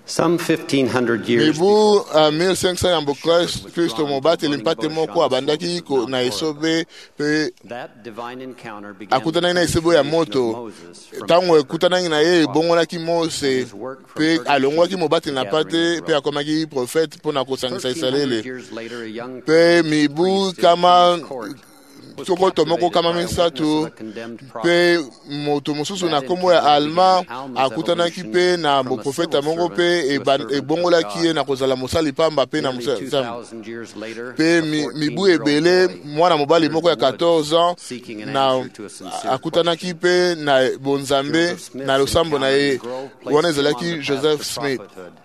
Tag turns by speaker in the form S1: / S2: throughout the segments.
S1: Some 1,500 years
S2: mibu 1500 yambo Kristo mobateli mpate moko abandaki na isobe pe
S1: that divine encounter began
S2: akutana na isebo ya moto tango ekutana na ye bongonaki Mose pe alongwaki mobateli na pate pe akomaki prophète pona kosangisa Israeli pe mibu kama toko tomoko kama misato pe moto mosusu na kombo ya Alma akutanaki pe na profeta mongo pe ebongolaki ye na kozala mosali pamba pe na mosali pe mibu ebele mwana mobali moko ya 14 ans na akutanaki pe na bonzambe na losambo na ye wana ezalaki Joseph Smith.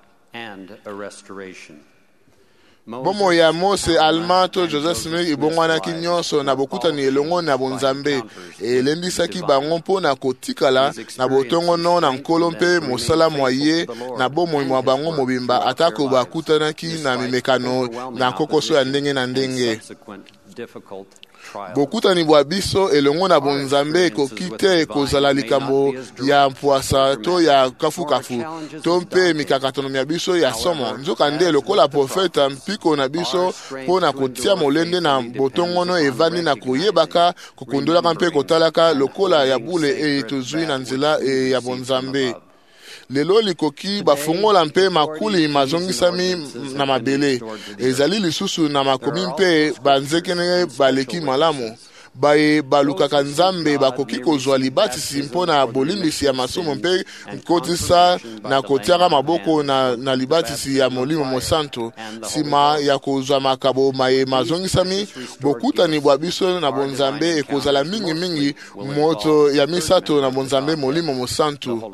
S2: Bomo ya Mose, Alma to Joseph Smith ibongwanaki nyonso na bokutani elongo na bonzambe elendisaki bango mpona kotikala na botongo no na nkolo mpe mosala mwaye na bomoi mwa bango mobimba atako bakutanaki na mimekano na kokoso ya ndenge na ndenge. Bokutani bwa biso elongo na bonzambe ekoki te kozala likambo ya mpwasa to ya kafu-kafu to mpe mikakatono ya biso ya somo nzoka nde lokola profeta mpiko na biso mpona kotia molende na botongono evandi na koyebaka kokondolaka mpe kotalaka lokola ya bule tozwi na nzela ya bonzambe. Lelo likoki bafungola mpe makuli mazongisami na mabele ezali lisusu na makomi mpe banzekene baleki malamu baye balukaka nzambe bakoki kozwa libatisi mpona bolimbisi ya masumu mpe nkotisa na kotiaka maboko na libatisi ya molimo mosanto sima ya kozwa makabo maye mazongisami bokutani bwa biso na bonzambe ekozala mingi moto ya misato na bonzambe molimo mosanto.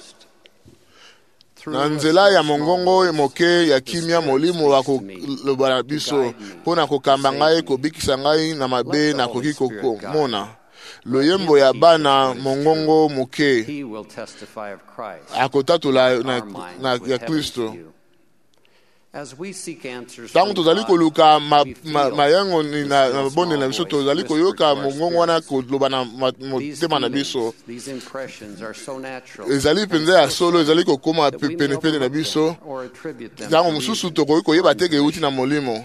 S2: Na nzela ya mongongo moke ya kimia molimo wakoloba biso mpona kokamba ngai kobikisa ngai na mabe na koki kokomona loyembo ya bana mongongo moke akotatula na ya Kristo. Tango tozali koluka mayango na bonne na biso tozali koyoka mongongo wana koloba na motema na biso ezali penza ya solo ezali kokoma penepene na biso tango mosusu tokoki koyeba teke euti na molimo.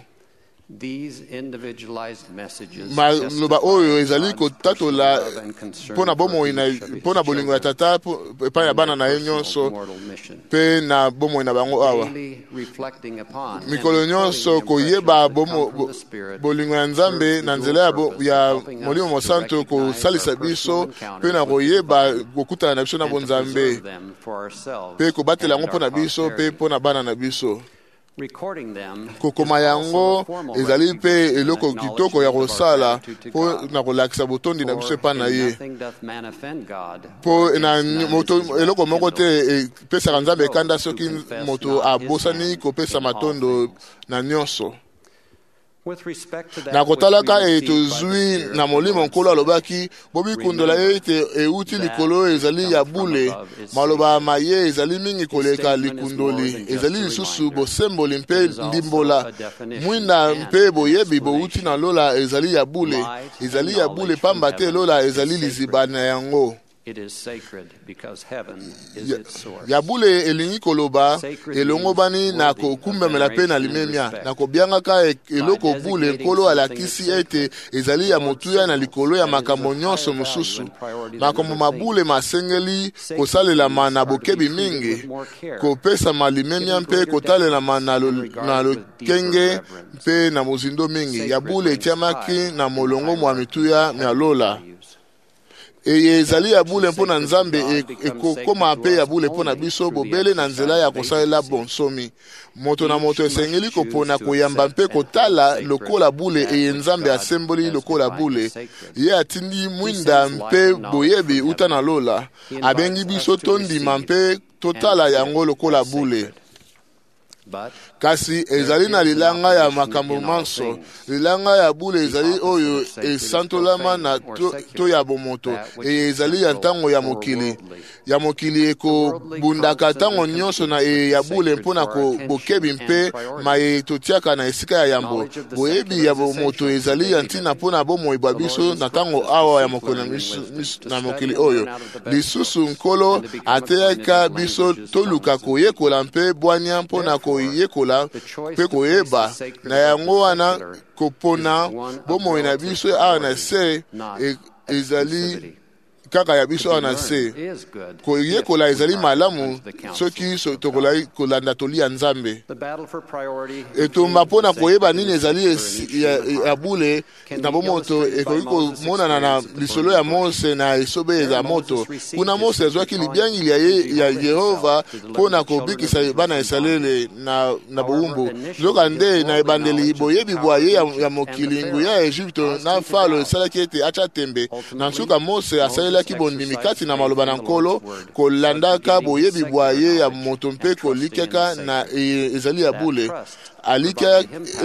S2: Maloba oyo ezali kotatola mpona bomoi mpona bolingo ya tata epai ya bana na ye nyonso mpe na bomoi na bango awa mikolo nyonso koyeba bolingo ya Nzambe na nzela ya molimo mosanto kosalisa biso mpe na koyeba kokutana na biso na bonzambe mpe kobatela yango mpona biso mpe mpona bana na biso. Kokoma yango ezali pe eloko kitoko ya kosala po na kolakisa botondi na biso epa na ye po na eloko moko te pesaka Nzambe ekanda soki moto abosani kopesa matondo na nyonso. Na kotalaka tozwi na molimo nkolo alobaki bobikundola ye ete euti likolo ezali ya bule maloba maye ezali mingi koleka likundoli ezali lisusu bosemboli mpe ndimbola mwinda mpe boyebi bouti na lola ezali ya bule pamba te lola ezali liziba na yango. Ya bule elingi koloba elongo bani na kokumbemela pe na limemia na kobiangaka eloko bule nkolo alakisi ete ezali ya motuya na likolo ya makambo nyonso mosusu makambo mabule masengeli kosalelama na bokebi mingi kopesa malimemia mpe kotalelama na lokenge mpe na mozindo mingi ya bule etiamaki na molongo mwa mituya mya lola. Ezali ya bule mpona Nzambe ekokoma pe ya bule mpona biso bobele na nzela ya kosalela bonsomi moto na moto esengeli kopona koyamba mpe kotala lokola bule Nzambe asemboli lokola bule ye atindi mwinda mpe boyebi uta na lola abengi biso tondima mpe totala yango lokola bule. kasi ezali na lilanga ya makambo manso. Lilanga ya bule ezali oyo esantolama na to ya bomoto, ezali ya ntango ya mokili. Ya mokili ekobundaka ntango nyonso na ya bule mpona ko bokebi mpe maye totiaka na esika ya yambo. Boyebi ya bomoto ezali ya ntina mpona bomoi bwa biso na ntango awa ya mokili na mokili oyo. Lisusu nkolo ateyaka biso toluka koyekola mpe bwania mpona koyekola mpe koyeba na yango wana kopona bomoi na biso awa na se ezali kaka ya biso awa na se. Koyekola ezali malamu soki tokolai kolanda toli ya Nzambe. Etumba mpona koyeba nini ezali ya bule na bomoto ekoki komonana na lisolo ya Mose na esobe ya moto. Kuna Mose azwaki libiangili ya Yehova mpona kobikisa bana Israele na bowumbu. Zoka nde na ebandeli boyebi bwa ye ya mokili nguya ya Egypte na Falo esalaki ete acha tembe. Na nsuka Mose asalelaki bondimi kati na maloba na nkolo kolandaka boyebi bwa ye ya moto mpe kolikaka na ezali ya bule. Alika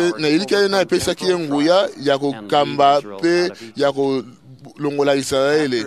S2: na epesaki ye nguya ya kokamba mpe ya longola Israele.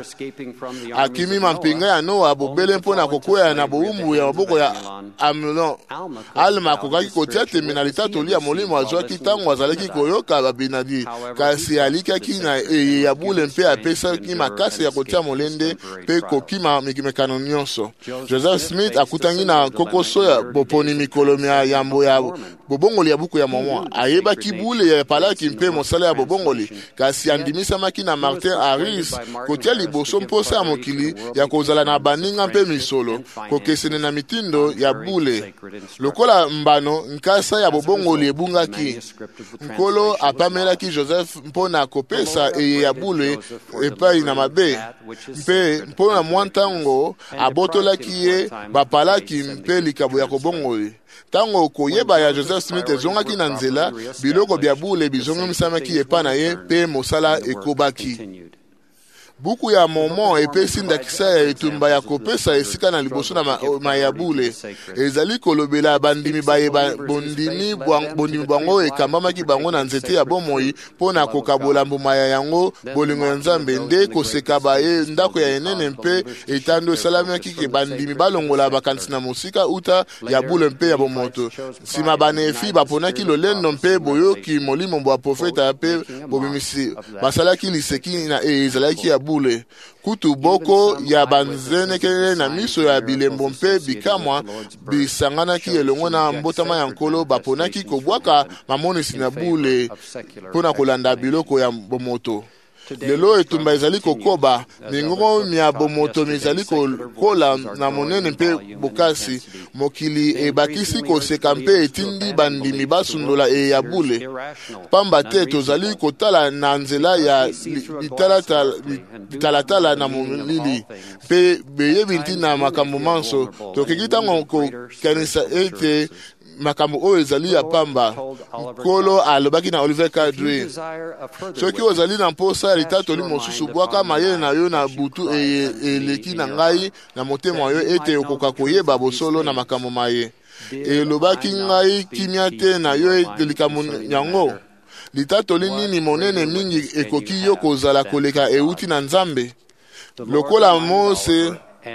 S2: Akimi mampinga ya Noa bobele mpona kokwea na bowumbu ya maboko ya Amnon. Alma akokaki kotia tembe na litatoli ya molimo azwaki ntango azalaki koyoka babinadi. Kasi alikaki na ya bule mpe apesaki makasi ya kotia molende mpe kokima mekano nyonso. Joseph Smith akutangi na kokoso ya boponi mikolo ya yambo ya bobongoli ya buku ya Mormon. Ayebaki bule ya palaki mpe mosala ya bobongoli. Kasi andimisamaki na Martin Harris kotia liboso mposa ya mokili ya kozala na baninga mpe misolo kokesene na mitindo ya bule. Lokola mbano nkasa ya bobongoli ebungaki, nkolo apamelaki Joseph mpona kopesa ya bule epai na mabe mpe mpona mwantango abotolaki ye bapalaki mpe likabo ya kobongoli. Tango koyeba ya Joseph Smith ezongaki na nzela, biloko bya bule bizongomisamaki epa na ye mpe mosala ekobaki. Buku ya Mormon epesi ndakisa ya etumba ya kopesa esika na liboso na mayabule. Ezali kolobela bandimi baye bondimi bango ekambamaki bango na nzete ya bomoi mpona kokabola mbuma ya yango bolingo ya Nzambe nde koseka baye ndako ya enene mpe etando esalamaki ke bandimi balongola bakanisi na mosika uta ya bule mpe ya bomoto. Sima banefi baponaki lolendo mpe boyoki molimo bwa profeta mpe bobimisi basalaki liseki na ezalaki ya bule. Kutu boko ya banzenekele na miso ya bilembo mpe bikamwa bisanganaki elongo na mbotama ya nkolo baponaki kobwaka mamonisi na bule mpona kolanda biloko ya bomoto. Lelo etumba ezali kokoba mingongo mya bomoto mizali kola na monene mpe bokasi. Mokili ebakisi koseka mpe etindi bandimi basundola ya bule. Pamba te tozali kotala na nzela ya talatala na molili mpe beyebi ntina makambo manso. Tokeki ntango kokanisa ete makambo oyo ezali ya pamba. Nkolo alobaki na Oliver Cowdery, soki ozali na mposa ya litatoli mosusu bwaka mayele na yo na butu eleki na ngai na motema yo ete okoka koyeba bosolo na makambo maye. Elobaki ngai kimia te na yo likambo yango. Litatoli nini monene mingi ekoki yo kozala koleka euti na Nzambe. Lokola Mose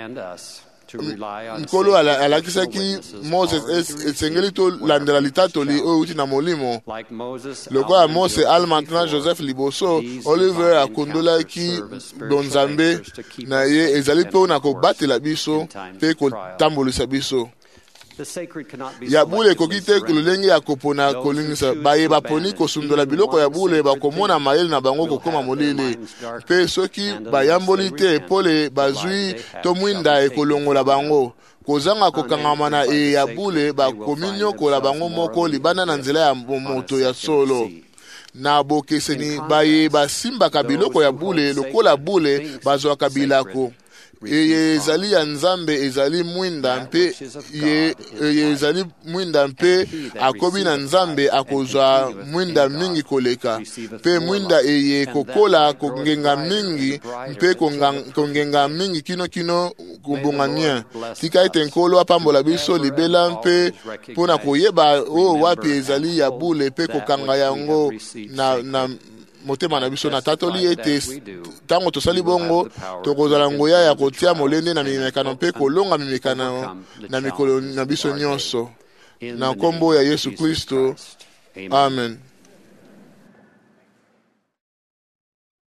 S2: nkolo alakisaki Moses esengeli to landela litatoli oyo uti na molimo. Lokola Mose almantena Joseph liboso, Oliver akondolaki Nzambe na ye ezali mpe na kobatela biso mpe kotambolisa biso. Ya bule ekoki te lolenge ya kopona kolingisa baye baponi kosundola biloko ya bule bakomona mayele na bango kokoma molili. Mpe soki bayamboli te epole bazwi to mwinda ekolongola bango. Kozanga kokangama na ya bule bakomi nyokola bango moko libanda na nzela ya moto ya solo. Na bokeseni baye basimbaka biloko ya bule lokola bule bazwaka bilako. Ezali ya Nzambe ezali mwinda mpe ezali mwinda mpe akobi na Nzambe akozwa mwinda mingi koleka mpe mwinda kokola kongenga mingi mpe kongenga mingi kino kumbungania tika ete nkolo apambola biso libela mpe mpona koyeba wapi ezali ya bule mpe kokanga yango na motema na biso na tatoli ete ntango tosali bongo tokozala nguya ya kotia molende na mimekano mpe kolonga mimekano na mikolo na biso nyonso na nkombo ya Yesu Kristo. Amen.